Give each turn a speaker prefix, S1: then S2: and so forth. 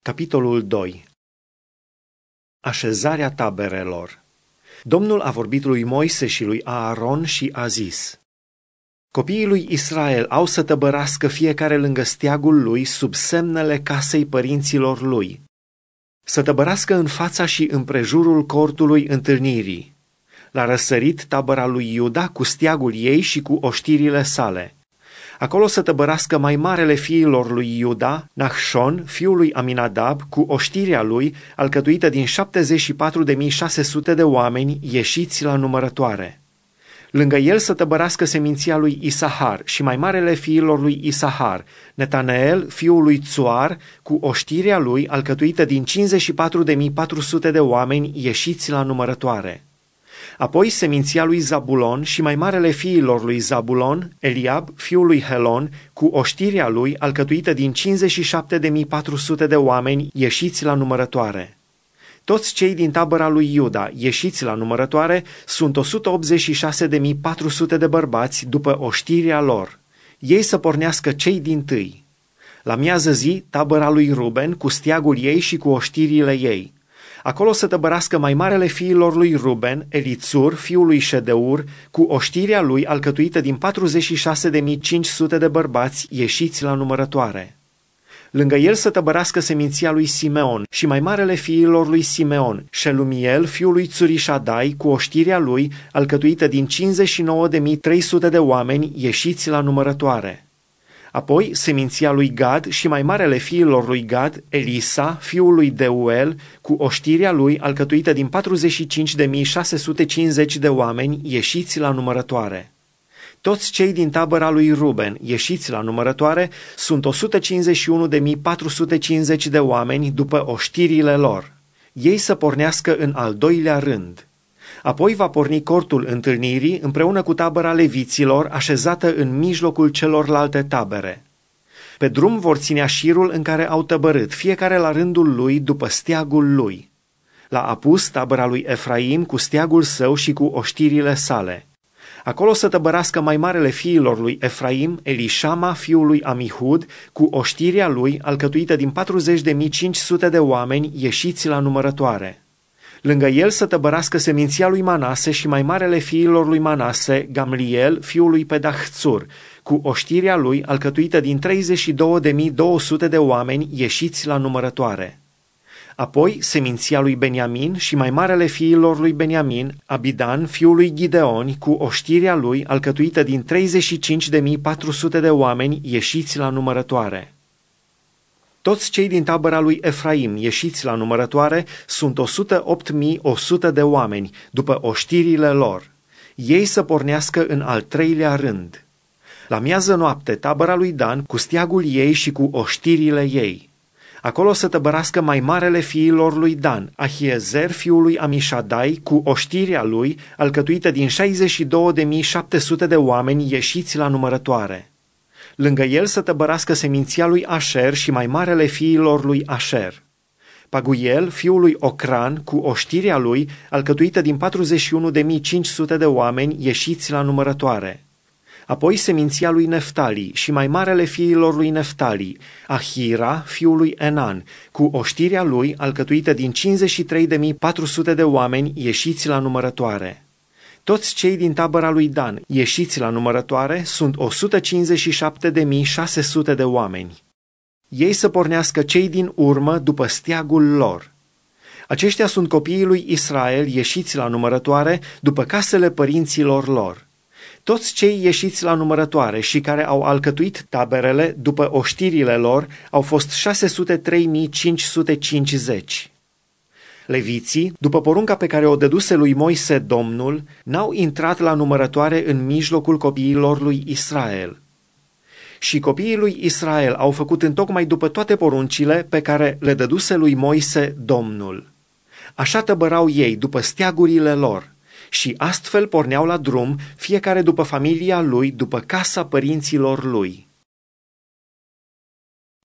S1: Capitolul 2. Așezarea taberelor. Domnul a vorbit lui Moise și lui Aaron și a zis: Copiii lui Israel au să tăbărască fiecare lângă steagul lui sub semnele casei părinților lui. Să tăbărască în fața și împrejurul cortului întâlnirii. La răsărit tabăra lui Iuda cu steagul ei și cu oștirile sale. Acolo să tăbărască mai marele fiilor lui Iuda, Nahșon, fiul lui Aminadab, cu oștirea lui, alcătuită din 74.600 de oameni ieșiți la numărătoare. Lângă el să tăbărască seminția lui Isahar și mai marele fiilor lui Isahar, Netaneel, fiul lui Tsuar, cu oștirea lui, alcătuită din 54.400 de oameni ieșiți la numărătoare. Apoi seminția lui Zabulon și mai marele fiilor lui Zabulon, Eliab, fiul lui Helon, cu oștirea lui, alcătuită din 57.400 de oameni ieșiți la numărătoare. Toți cei din tabăra lui Iuda, ieșiți la numărătoare, sunt 186.400 de bărbați după oștirea lor. Ei să pornească cei dintâi. La miază zi, tabăra lui Ruben, cu steagul ei și cu oștirile ei. Acolo să tăbărască mai marele fiilor lui Ruben, Elițur, fiul lui Ședeur, cu oștirea lui alcătuită din 46.500 de bărbați ieșiți la numărătoare. Lângă el să tăbărască seminția lui Simeon și mai marele fiilor lui Simeon, Shelumiel, fiul lui Țurișadai, cu oștirea lui alcătuită din 59.300 de oameni ieșiți la numărătoare. Apoi seminția lui Gad și mai marele fiilor lui Gad, Elisa, fiul lui Deuel, cu oștirea lui alcătuită din 45.650 de oameni ieșiți la numărătoare. Toți cei din tabăra lui Ruben ieșiți la numărătoare sunt 151.450 de oameni după oștirile lor. Ei să pornească în al doilea rând. Apoi va porni cortul întâlnirii împreună cu tabăra leviților așezată în mijlocul celorlalte tabere. Pe drum vor ținea șirul în care au tăbărât, fiecare la rândul lui după steagul lui. La apus tabăra lui Efraim cu steagul său și cu oștirile sale. Acolo să tăbărască mai marele fiilor lui Efraim, Elișama, fiul lui Amihud, cu oștirea lui alcătuită din 40.500 de oameni ieșiți la numărătoare. Lângă el să tăbărască seminția lui Manase și mai marele fiilor lui Manase, Gamliel, fiul lui Pedahțur, cu oștirea lui alcătuită din 32.200 de oameni ieșiți la numărătoare. Apoi seminția lui Beniamin și mai marele fiilor lui Beniamin, Abidan, fiul lui Gideoni, cu oștirea lui alcătuită din 35.400 de oameni ieșiți la numărătoare. Toți cei din tabăra lui Efraim ieșiți la numărătoare sunt 108.100 de oameni, după oștirile lor. Ei să pornească în al treilea rând. La miază noapte, tabăra lui Dan, cu steagul ei și cu oștirile ei. Acolo să tăbărască mai marele fiilor lui Dan, Ahiezer, fiul lui Amișadai, cu oștirea lui, alcătuită din 62.700 de oameni ieșiți la numărătoare. Lângă el să tăbărască seminția lui Așer și mai marele fiilor lui Așer. Paguiel, fiul lui Ocran, cu oștirea lui, alcătuită din 41.500 de oameni ieșiți la numărătoare. Apoi seminția lui Neftali și mai marele fiilor lui Neftali, Ahira, fiul lui Enan, cu oștirea lui, alcătuită din 53.400 de oameni ieșiți la numărătoare. Toți cei din tabăra lui Dan, ieșiți la numărătoare, sunt 157.600 de oameni. Ei să pornească cei din urmă după steagul lor. Aceștia sunt copiii lui Israel ieșiți la numărătoare după casele părinților lor. Toți cei ieșiți la numărătoare și care au alcătuit taberele după oștirile lor au fost 603.550. Leviții, după porunca pe care o dăduse lui Moise Domnul, n-au intrat la numărătoare în mijlocul copiilor lui Israel. Și copiii lui Israel au făcut întocmai după toate poruncile pe care le dăduse lui Moise Domnul. Așa tăbărau ei după steagurile lor și astfel porneau la drum, fiecare după familia lui, după casa părinților lui.